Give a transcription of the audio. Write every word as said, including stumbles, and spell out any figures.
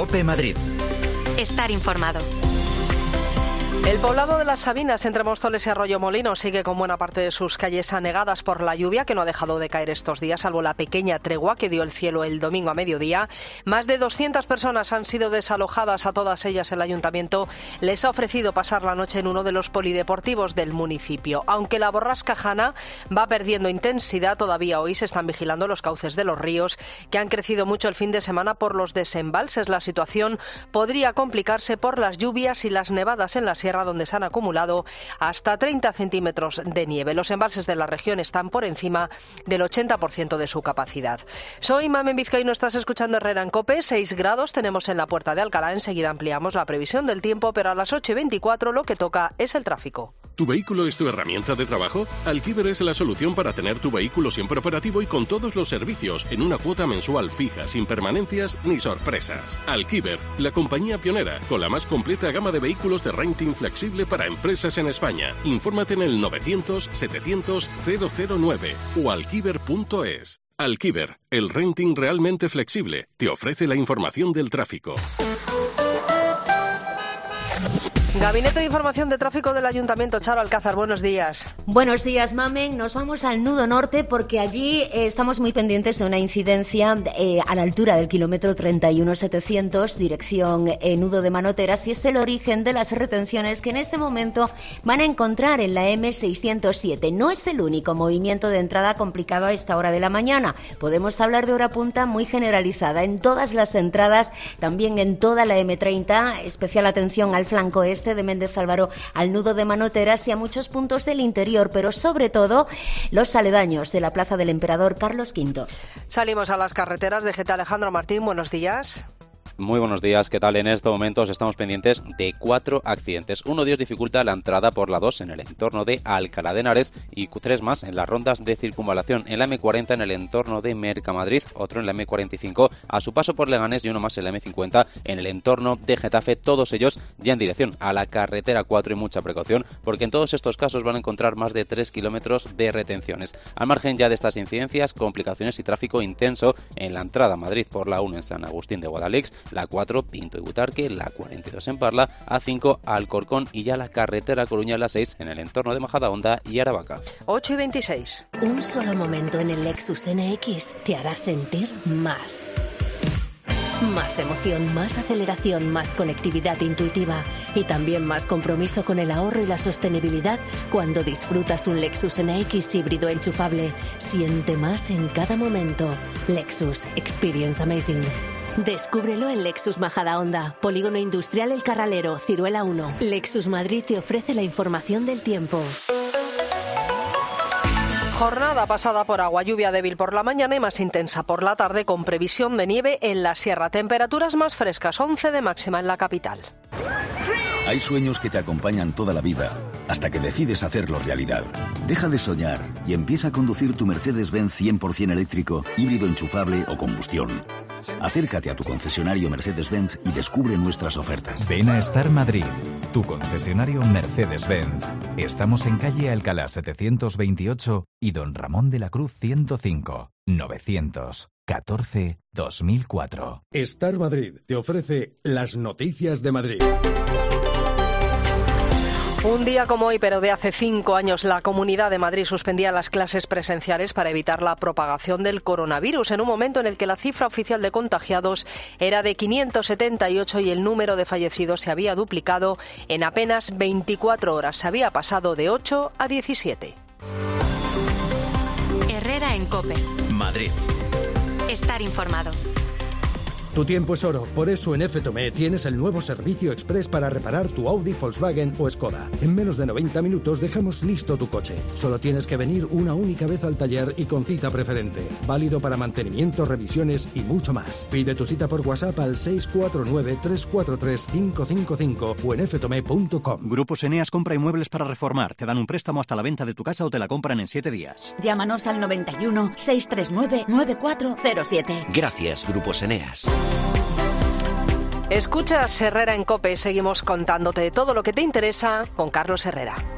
COPE Madrid. Estar informado. El poblado de Las Sabinas, entre Móstoles y Arroyomolinos, sigue con buena parte de sus calles anegadas por la lluvia, que no ha dejado de caer estos días, salvo la pequeña tregua que dio el cielo el domingo a mediodía. Más de doscientas personas han sido desalojadas. A todas ellas el ayuntamiento les ha ofrecido pasar la noche en uno de los polideportivos del municipio. Aunque la borrasca Hanna va perdiendo intensidad, todavía hoy se están vigilando los cauces de los ríos, que han crecido mucho el fin de semana por los desembalses. La situación podría complicarse por las lluvias y las nevadas en la sierra, donde se han acumulado hasta treinta centímetros de nieve. Los embalses de la región están por encima del ochenta por ciento de su capacidad. Soy Mamen Vizcaíno, estás escuchando Herrera en COPE. seis grados tenemos en la Puerta de Alcalá. Enseguida ampliamos la previsión del tiempo, pero a las ocho y veinticuatro lo que toca es el tráfico. ¿Tu vehículo es tu herramienta de trabajo? Alquiver es la solución para tener tu vehículo siempre operativo y con todos los servicios en una cuota mensual fija, sin permanencias ni sorpresas. Alquiver, la compañía pionera con la más completa gama de vehículos de renting flexible para empresas en España. Infórmate en el novecientos setecientos cero cero nueve o alquiver punto es. Alquiver, el renting realmente flexible, te ofrece la información del tráfico. Gabinete de Información de Tráfico del Ayuntamiento. Charo Alcázar, buenos días. Buenos días, Mamen. Nos vamos al nudo norte porque allí eh, estamos muy pendientes de una incidencia eh, a la altura del kilómetro treinta y uno setecientos, dirección eh, nudo de Manoteras, y es el origen de las retenciones que en este momento van a encontrar en la eme seiscientos siete. No es el único movimiento de entrada complicado a esta hora de la mañana. Podemos hablar de hora punta muy generalizada en todas las entradas, también en toda la eme treinta, especial atención al flanco este de Méndez Álvaro al nudo de Manoteras y a muchos puntos del interior, pero sobre todo los aledaños de la Plaza del Emperador Carlos quinto. Salimos a las carreteras de G T. Alejandro Martín, buenos días. Muy buenos días, ¿qué tal? En estos momentos estamos pendientes de cuatro accidentes. Uno de ellos dificulta la entrada por la dos en el entorno de Alcalá de Henares y tres más en las rondas de circunvalación. En la eme cuarenta en el entorno de Mercamadrid, otro en la eme cuarenta y cinco a su paso por Leganés y uno más en la eme cincuenta en el entorno de Getafe. Todos ellos ya en dirección a la carretera cuatro y mucha precaución porque en todos estos casos van a encontrar más de tres kilómetros de retenciones. Al margen ya de estas incidencias, complicaciones y tráfico intenso en la entrada a Madrid por la uno en San Agustín de Guadalix, la cuatro Pinto y Butarque, la cuarenta y dos en Parla, a cinco Alcorcón y ya la carretera Coruña la seis en el entorno de Majadahonda y Aravaca. ocho y veintiséis. Un solo momento en el Lexus ene equis te hará sentir más. Más emoción, más aceleración, más conectividad intuitiva y también más compromiso con el ahorro y la sostenibilidad cuando disfrutas un Lexus ene equis híbrido enchufable. Siente más en cada momento. Lexus Experience Amazing. Descúbrelo en Lexus Majadahonda, Polígono Industrial El Carralero, Ciruela uno. Lexus Madrid te ofrece la información del tiempo. Jornada pasada por agua, lluvia débil por la mañana y más intensa por la tarde, con previsión de nieve en la sierra. Temperaturas más frescas, once de máxima en la capital. Hay sueños que te acompañan toda la vida, hasta que decides hacerlo realidad. Deja de soñar y empieza a conducir tu Mercedes-Benz cien por ciento eléctrico, híbrido enchufable o combustión. Acércate a tu concesionario Mercedes-Benz y descubre nuestras ofertas. Ven a Star Madrid, tu concesionario Mercedes-Benz. Estamos en calle Alcalá setecientos veintiocho y Don Ramón de la Cruz ciento cinco, novecientos catorce dos mil cuatro. Star Madrid te ofrece las noticias de Madrid. Un día como hoy, pero de hace cinco años, la Comunidad de Madrid suspendía las clases presenciales para evitar la propagación del coronavirus, en un momento en el que la cifra oficial de contagiados era de quinientos setenta y ocho y el número de fallecidos se había duplicado en apenas veinticuatro horas. Se había pasado de ocho a diecisiete. Herrera en COPE. Madrid. Estar informado. Tu tiempo es oro, por eso en F Tomé tienes el nuevo servicio express para reparar tu Audi, Volkswagen o Skoda. En menos de noventa minutos dejamos listo tu coche. Solo tienes que venir una única vez al taller y con cita preferente. Válido para mantenimiento, revisiones y mucho más. Pide tu cita por WhatsApp al seis cuatro nueve, tres cuatro tres, cinco cinco cinco o en f tomé punto com. Grupos Eneas compra inmuebles para reformar. Te dan un préstamo hasta la venta de tu casa o te la compran en siete días. Llámanos al noventa y uno, seiscientos treinta y nueve, noventa y cuatro cero siete. Gracias, Grupos Eneas. Escuchas Herrera en COPE. Seguimos contándote todo lo que te interesa con Carlos Herrera.